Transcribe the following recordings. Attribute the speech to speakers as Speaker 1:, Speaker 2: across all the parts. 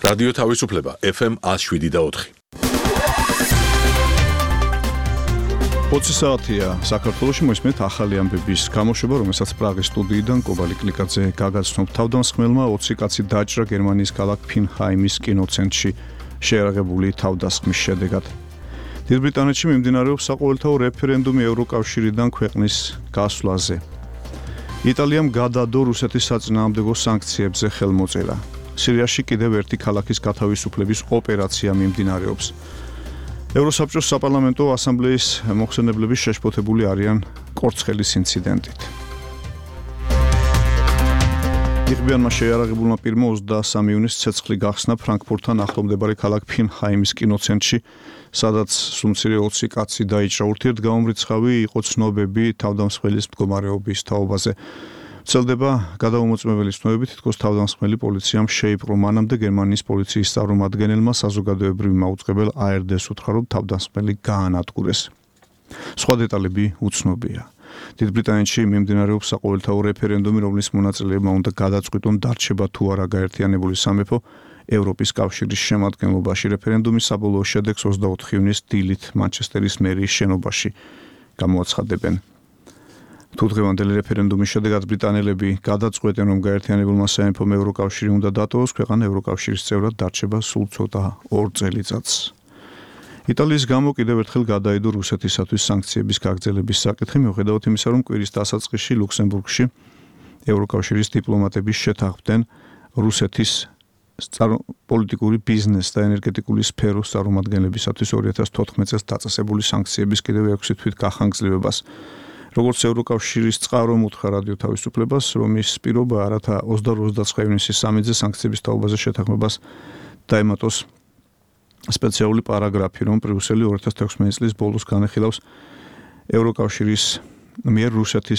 Speaker 1: რადიო თავისუფლება FM 107.4.
Speaker 2: 20 საათია საქართველოში მოისმენთ ახალი ამბების გამოშვება, რომელსაც პრაღის სტუდიიდან კობალი კლიკაძე გაგაცნობ. თავდამსხმელმა 20 კაცი დაჭრა გერმანიის ქალაქ ფინჰაიმის კინოცენტრში შეერაღებული თავდასხმის შედეგად. დიდ ბრიტანეთში მიმდინარეობს საყოველთაო რეფერენდუმი ევროკავშირიდან ქვეყნის გასვლაზე. იტალიამ გადადო რუსეთის საწინააღმდეგო სანქციებზე ხელმოწერა. სირიაში კიდევ ერთი ქალაქის გათავისუფლების ოპერაცია მიმდინარეობს. ევროსაბჭოს საპარლამენტო ასამბლეის მოხსენებლები შეშფოთებული არიან კორცხელის ინციდენტით. იღბიანმა შეიარაღებულმა პირმა 23 ივნისს ცეცხლი გახსნა ფრანკფურტთან ახლომდებარე ქალაქ ფინჰაიმის კინოცენტრში, სადაც სუმცირე 20 კაცი დაიჭრა. ურთიერთგამომრიცხავი იყო ცნობები თავდამსხმელის მდგომარეობის თაობაზე. ვრცელდება გადაუმოწმებელი ცნობები, თითქოს თავდამსხმელი პოლიციამ შეიპყრო. მანამდე გერმანიის პოლიციის წარმომადგენელმა საზოგადოებრივი მაუწყებელ ARD-ს უთხრა, რომ თავდამსხმელი გაანადგურეს. სხვა დეტალები უცნობია. დიდ ბრიტანეთში მიმდინარეობს საყოველთაო რეფერენდუმი, რომლის მონაწილეებმა უნდა გადაწყვიტონ დარჩება თუ არა გაერთიანებული სამეფო ევროპის კავშირის შემადგენლობაში. რეფერენდუმის საბოლოო შედეგს 24 ივნისს დილით მანჩესტერის მერიის შენობაში გამოაცხადებენ. თუ დღევანდელი რეფერენდუმის შედეგად ბრიტანელები გადაწყვეტენ, რომ გაერთიანებულმა სამეფომ ევროკავშირი უნდა დატოვოს, ქვეყანა ევროკავშირის წევრად დარჩება სულ ცოტა 2 წელიწადს. იტალიის გამო კიდევ ერთხელ გადაიდო რუსეთისათვის სანქციების გაგრძელების საკითხი, მიუხედავად იმისა, რომ კვირის დასაწყისში ლუქსემბურგში ევროკავშირის დიპლომატები შეთანხმდნენ რუსეთის პოლიტიკური ბიზნეს და ენერგეტიკული სფეროს წარმომადგენლებისათვის 2014 წელს დაწესებული სანქციების კიდევ 6 თვით გახანგრძლივებას. როგორც ევროკავშირის წყარო უთხრა რადიო თავისუფლებას, რომ ის პირობა რათა 28-29 ივნისის სამედზე სანქციების თაობაზე შეთანხმებას დაემატოს სპეციალური პარაგრაფი, რომ ბრიუსელი 2016 წლის ბოლოს განეხილავს ევროკავშირის მიერ რუსეთის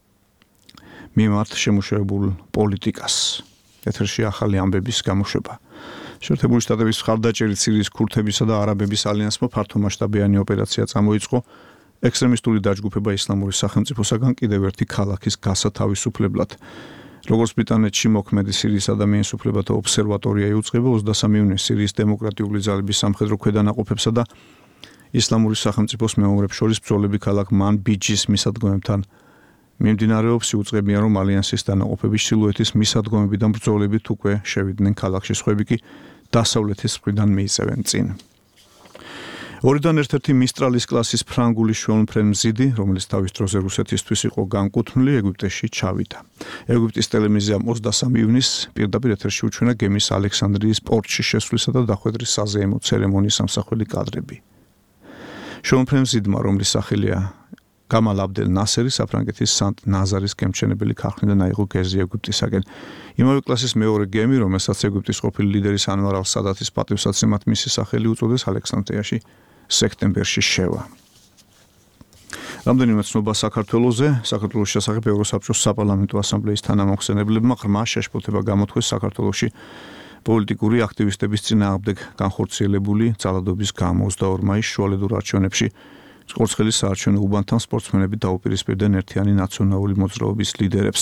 Speaker 2: მიმართ შემუშავებულ პოლიტიკას. ეთერში ახალი ამბების გამოშვება. შეერთებული შტატების მხარდაჭერით სირიის ქურთებისა და არაბების ალიანსმა ფართომასშტაბიანი ოპერაცია წამოიწყო ექსტრემისტული დაჯგუფება ისლამური სახელმწიფოსაგან კიდევ ერთი ქალაქის გასათავისუფლებლად. როგორც ბრიტანეთში მოქმედი სირიის ადამიანის უფლებათა ობსერვატორია იუწყება 23 ივნისს სირიის დემოკრატიული ძალების სამხედრო ქვედანაყოფებსა და ისლამური სახელმწიფოს მეომრებს შორის ბრძოლები ქალაქ მანბიჯის მისადგომებთან მიმდინარეობს. იუწყებიან, რომ ალიანსის დანაყოფების ჩრდილოეთის მისადგომებიდან ბრძოლებით უკვე შევიდნენ ქალაქში, სხვები კი დასავლეთის მხრიდან მიიწევენ წინ. ორიდან ერთ-ერთი მისტრალის კლასის ფრანგული შვეულმფრენმზიდი, რომელიც თავის დროზე რუსეთისთვის იყო განკუთვნილი, ეგვიპტეში ჩავიდა. ეგვიპტის ტელევიზიამ 23 ივნისს პირდაპირ ეთერში უჩვენა გემის ალექსანდრიის პორტში შესვლისა და დახვედრის საზეიმო ცერემონიის ამსახველი კადრები. შვეულმფრენმზიდმა, რომლის სახელია გამალ აბდელ ნასერი, საფრანგეთის სანტ-ნაზარის გემჩენებელი ქარხნიდან აიღო გეზი ეგვიპტისაგან. იმავე კლასის მეორე გემი, რომელსაც ეგვიპტის ყოფილი ლიდერის ანვარ ალ-სადათის პატივსაცემად მისი სახელი უწოდეს, ალექსანდრიაში სექტემბერში შევა. რამდენიმე ცნობა საქართველოზე. საქართველოს შესახებ ევროსაბჭოს საპარლამენტო ასამბლეის თანამოხსენებლებმა ღრმა შეშფოთება გამოთქვეს საქართველოში პოლიტიკური აქტივისტების წინააღმდეგ განხორციელებული ძალადობის გამო 22 მაისს შუალედურ არჩევნებში კორცხელის საარჩევნო უბანთან სპორტსმენები დაუპირისპირდნენ ერთიანი ნაციონალური მოძრაობის ლიდერებს.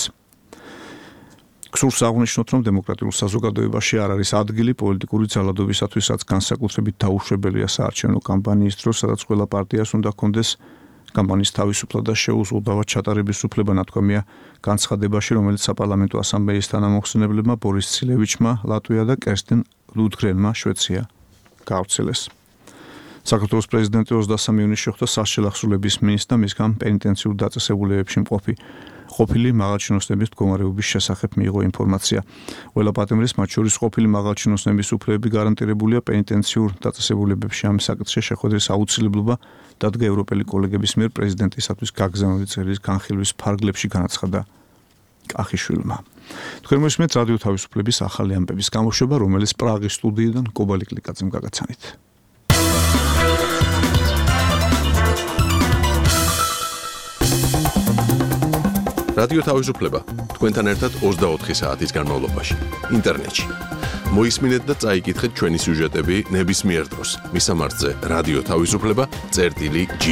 Speaker 2: გსურს აღნიშნოთ, რომ დემოკრატიულ საზოგადოებაში არ არის ადგილი პოლიტიკური ძალადობისათვის, რაც განსაკუთრებით დაუშვებელია საარჩევნო კამპანიის დროს, სადაც ყველა პარტიას უნდა ჰქონდეს კამპანიის თავისუფლად და შეუზღუდავად ჩატარების უფლება, ნათქვამია განცხადებაში, რომელიც საპარლამენტო ასამბლეის თანამოხსენებლებმა ბორის ცილევიჩმა ლატვია და კერსტენ ლუდგრენმა შვეცია გაავრცელეს. საქართველოს პრეზიდენტი 23 ივნისს შეხვდა სასჯელახსოვრების მინისტრს და მისგან პენიტენციურ დაწესებულებებში ყოფილი მაღალჩინოსნების მდგომარეობის შესახებ მიიღო ინფორმაცია. ყველა პატიმრის, მათ შორის ყოფილი მაღალჩინოსნების უფლებები გარანტირებულია პენიტენციურ დაწესებულებებში. ამ საკითხში შეხვედრის აუცილებლობა დადგა ევროპელი კოლეგების მიერ პრეზიდენტისათვის გაგზავნილი წერილის განხილვის ფარგლებში, განაცხადა კახიშვილმა. თქვენ მოსმენთ რადიო თავისუფლების ახალი ამბების გამოშვება, რომელიც პრაღის სტუდიიდან კობალი კლიკაძემ გაგაცანით.
Speaker 1: რადიო თავისუფლება თქვენთან ერთად 24 საათის განმავლობაში ინტერნეტში. მოისმინეთ და წაიკითხეთ ჩვენი სიუჟეტები ნებისმიერ დროს. მისამართზე რადიო თავისუფლება.gi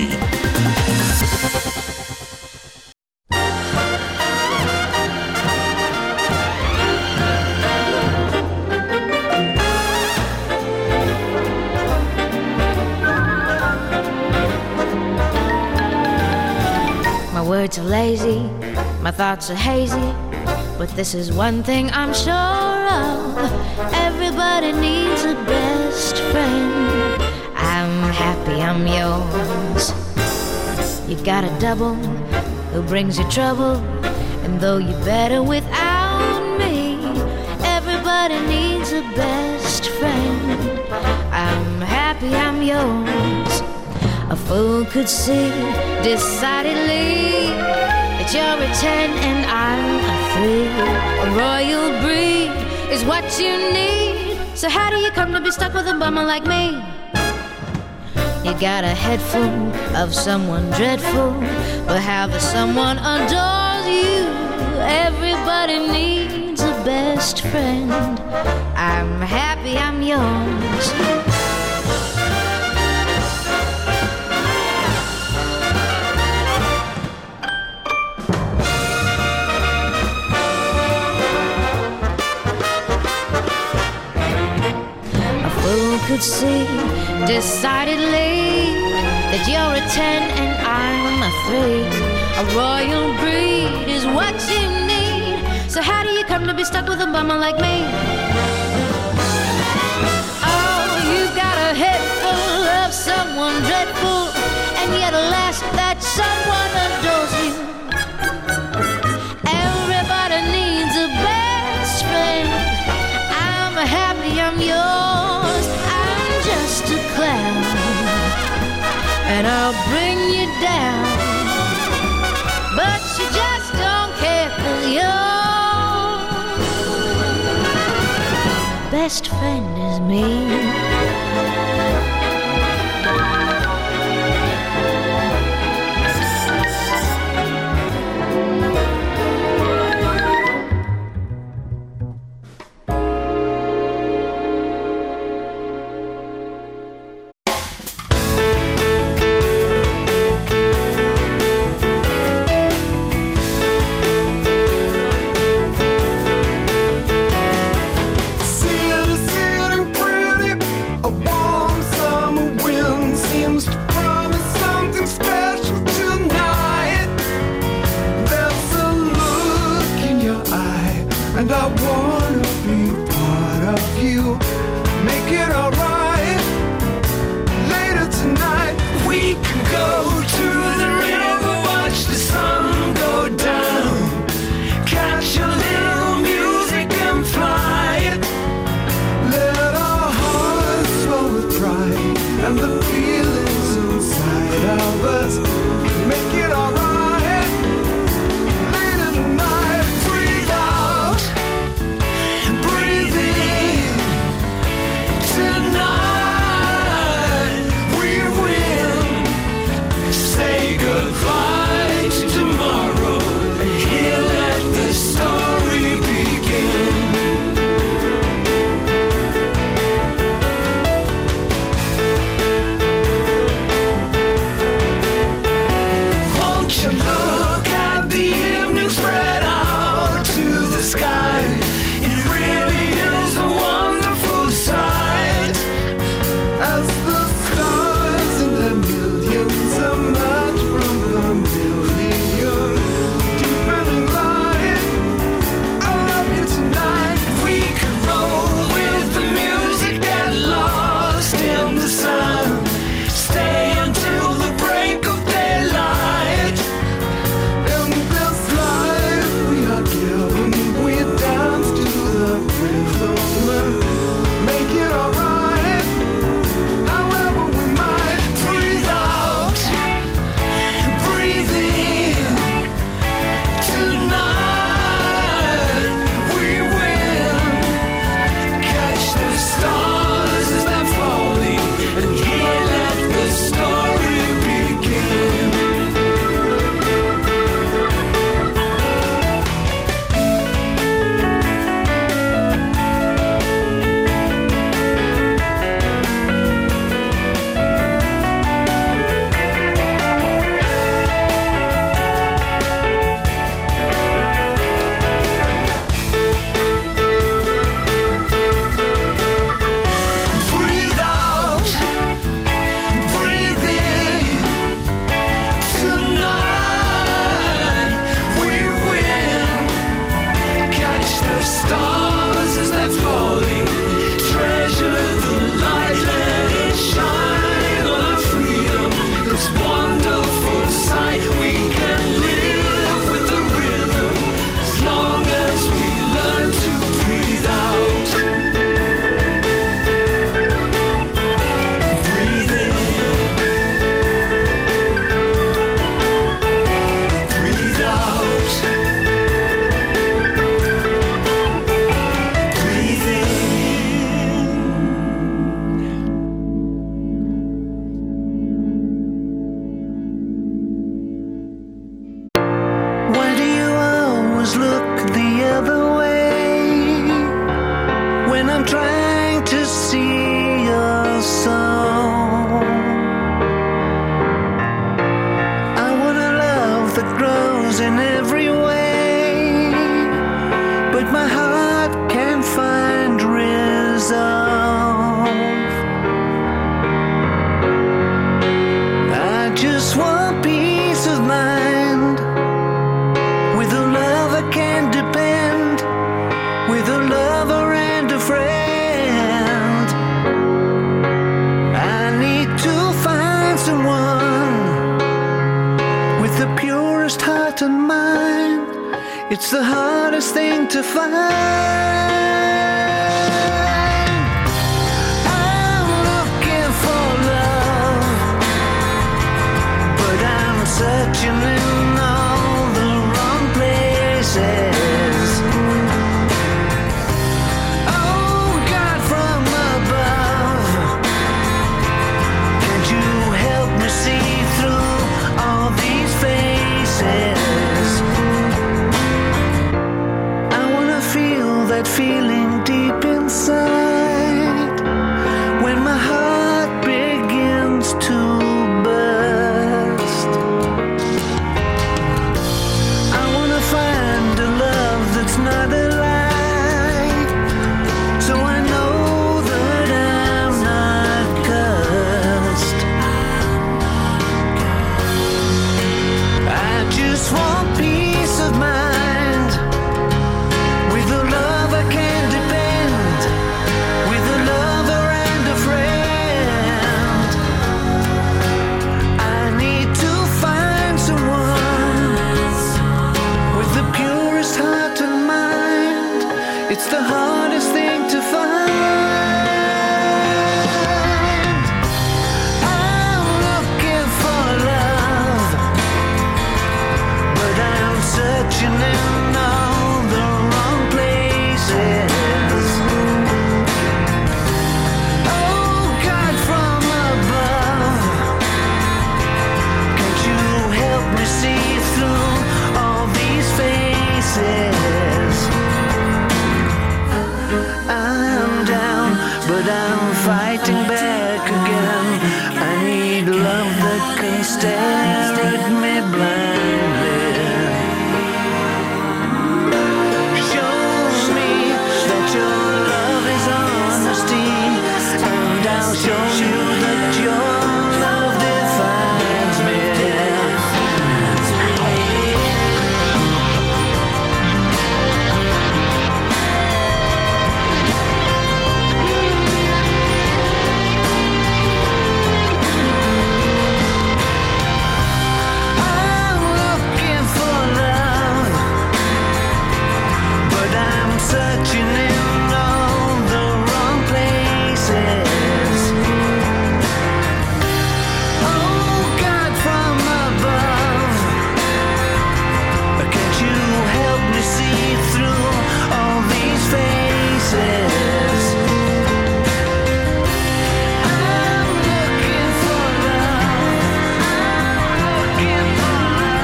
Speaker 3: words are lazy, my thoughts are hazy, but this is one thing I'm sure of. Everybody needs a best friend. I'm happy I'm yours. You got a double who brings you trouble, and though you're better without me, everybody needs a best friend. I'm happy I'm yours. A fool could see decidedly that you're a 10 and I'm a 3. A royal breed is what you need. So how do you come to be stuck with a bummer like me? You got a head full of someone dreadful, but how the someone adores you. Everybody needs a best friend. I'm happy I'm yours. Could see decidedly that you're a 10 and I'm a 3. A royal breed is what you need. So how do you come to be stuck with a bummer like me? Oh, you've got a head full of someone dreadful, and yet alas, that someone adores you. Everybody needs a best friend. I'm happy I'm yours. Just a clown, and I'll bring you down, but you just don't care 'cause your best friend is me.
Speaker 4: when I'm trying to see your soul. I want a love that grows in every way, but my heart can't find resolve. I just want peace of mind, with a love I can depend, with a lover and a friend. I need to find someone with the purest heart and mind. It's the hardest thing to find. I'm looking for love, but I'm searching in all the wrong places. Oh, God from above, can't you help me see through all these faces? I wanna feel that feeling deep inside, when my heart begins to burst. I wanna find a love that's not a lie, so I know that I'm not cursed. I just want peace of mind, with a love I can depend, with a lover and a friend. I need to find someone with the purest heart and mind. It's the hardest thing to find. I'm looking for love, but I'm searching in all the wrong places. Oh, God from above, can't you help me see through all these faces? I'm down, but I'm fighting back again. I need love that can stare at me blindly. Show me that your love is honesty, and I'll show you that your love defines me. I'm looking for love, but I'm searching in all the wrong places. Oh, God from above, can't you help me see through all these faces? I'm looking for love, I'm looking for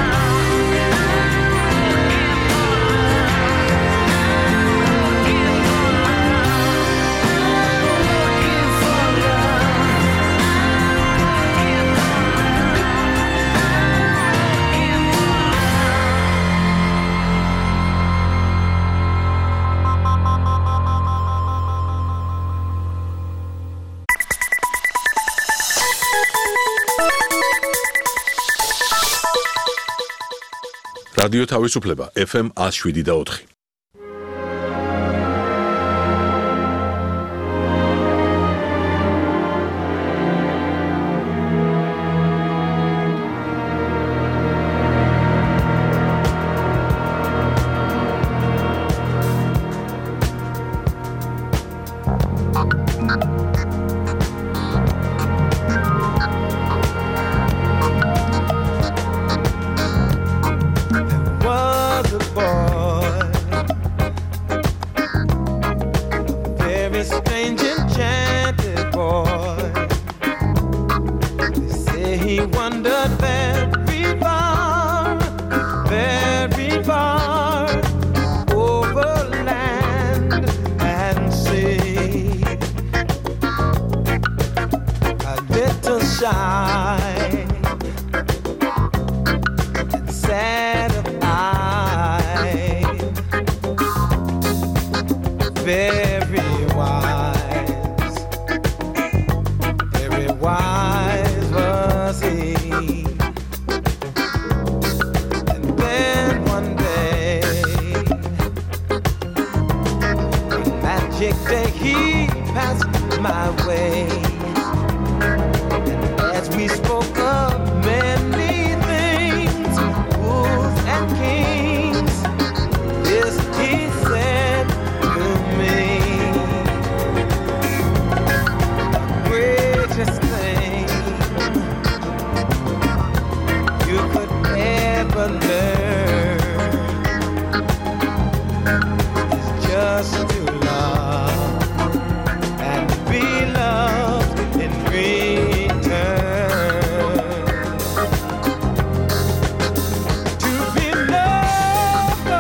Speaker 1: რადიო თავისუფლება FM 107.4.
Speaker 4: was a boy
Speaker 5: very wise was he. And then one day, one magic day, he passed my way. And as we spoke of many things, fools and kings, this he said to me: the greatest thing you could ever learn is just to love and be loved in return. To be loved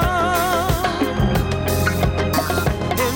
Speaker 5: in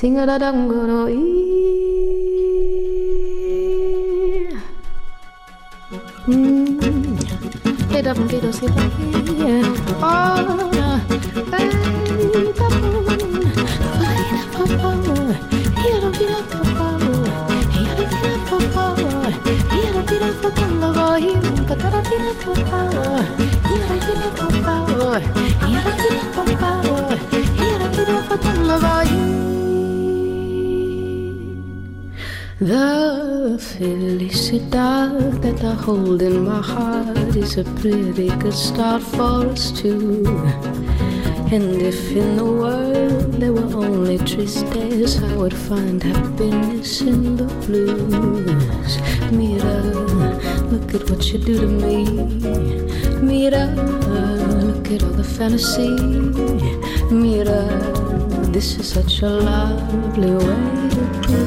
Speaker 3: Sing a da dum go no get up and get us here. The felicidad that I hold in my heart is a pretty good start for us two. And if in the world there were only tristes, I would find happiness in the blues. Mira, look at what you do to me. Mira, look at all the fantasy. Mira, this is such a lovely way to be.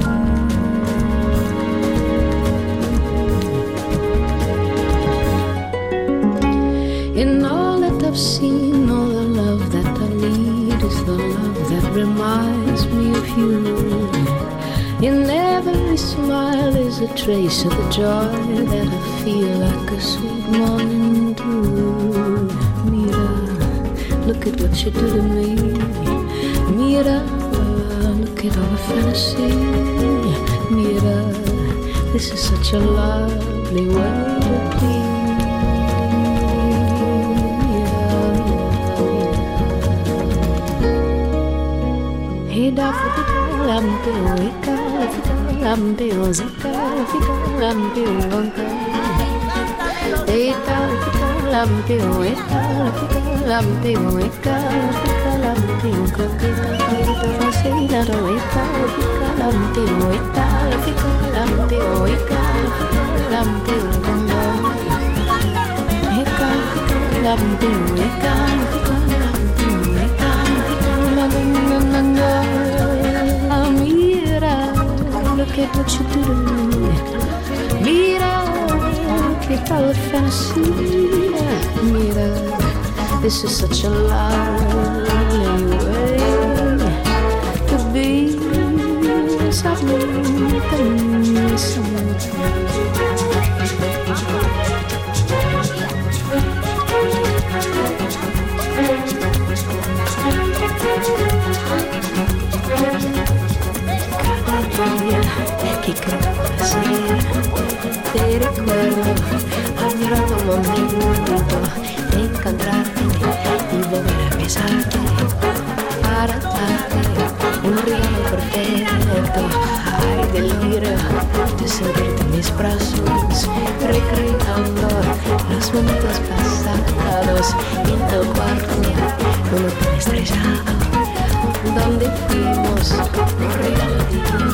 Speaker 3: In all that I've seen, all the love that I need is the love that reminds me of you. In every smile is a trace of the joy that I feel like a sweet morning dew. Mira, look at what you do to me. Mira, look at all the fantasy. Mira, this is such a lovely way to be. Look at what you do to me. Mira, look at all the fantasy. Mira, this is such a lovely way to be. Que creo decir, te recuerdo, añorando un momento de encontrarte y volver a besarte para darte un regalo perfecto. Ay, delirio de sentirte en mis brazos, recreando los momentos pasados en tu cuarto, un hotel estrellado donde fuimos un regalo divino.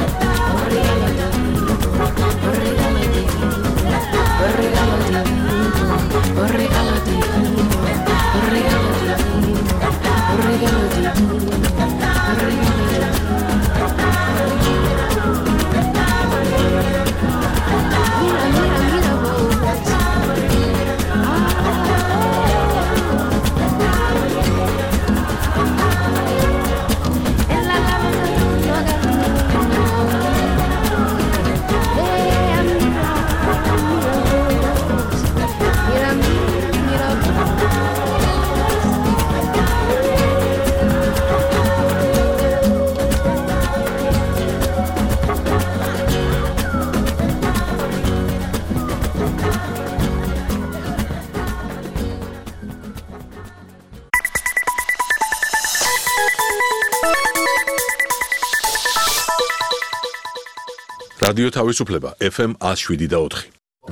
Speaker 1: რადიო თავისუფლება FM 107.4.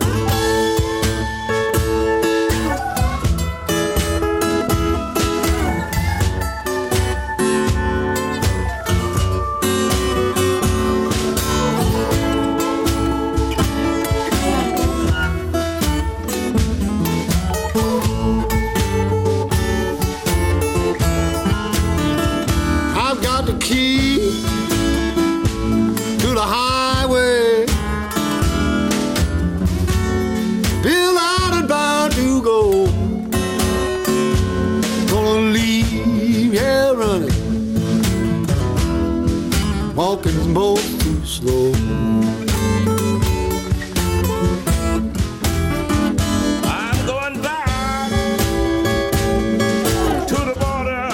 Speaker 6: I've got the key to the highway. walking is most too slow.
Speaker 7: I'm going back to the border,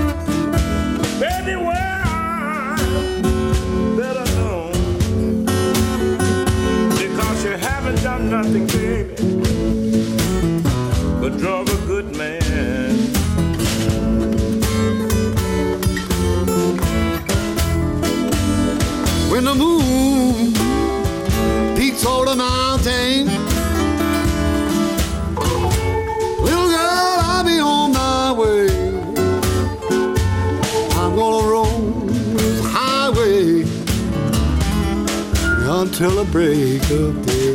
Speaker 7: anywhere that I know, because you haven't done nothing, baby, but drug a good man.
Speaker 6: When the moon peaks over the mountain, little girl, I'll be on my way. I'm gonna roam this highway until the break of day.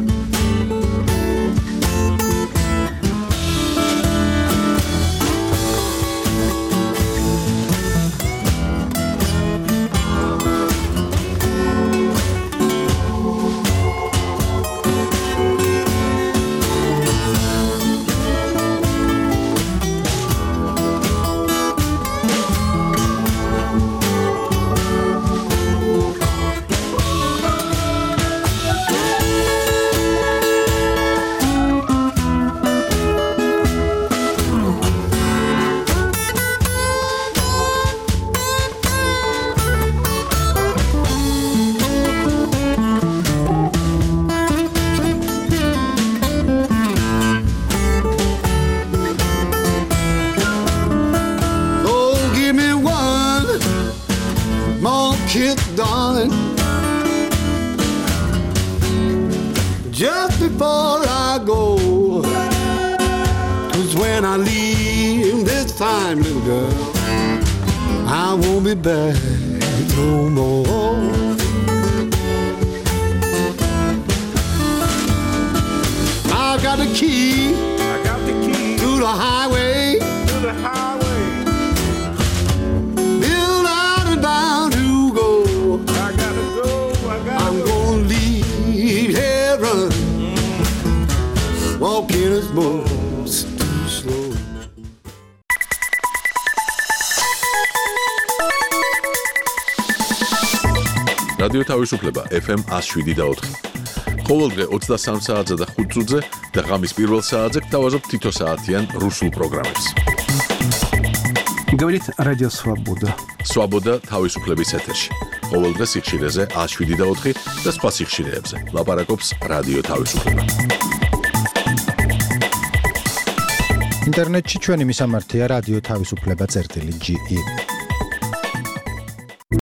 Speaker 6: Darling, just before I go, 'cause when I leave this time, little girl, I won't be back no more. I got the key, to the highway, built out and bound to go. I'm gonna leave heaven, walking is most too slow.
Speaker 1: რადიო თავისუფლება FM 107.4. ყოველდღე 23 საათზე და 5 წუთზე და ღამის პირველ საათზე გთავაზობ თითო საათიან რუსულ პროგრამებს.
Speaker 8: Говорит Радио Свобода.
Speaker 1: Свобода თავისუფლების ეთერში. ყოველდღე სიხშირეზე 107.4 და სხვა სიხშირეებზე. ლაპარაკობს რადიო თავისუფლება.
Speaker 9: ინტერნეტში ჩვენი მისამართია რადიო თავისუფლება.ge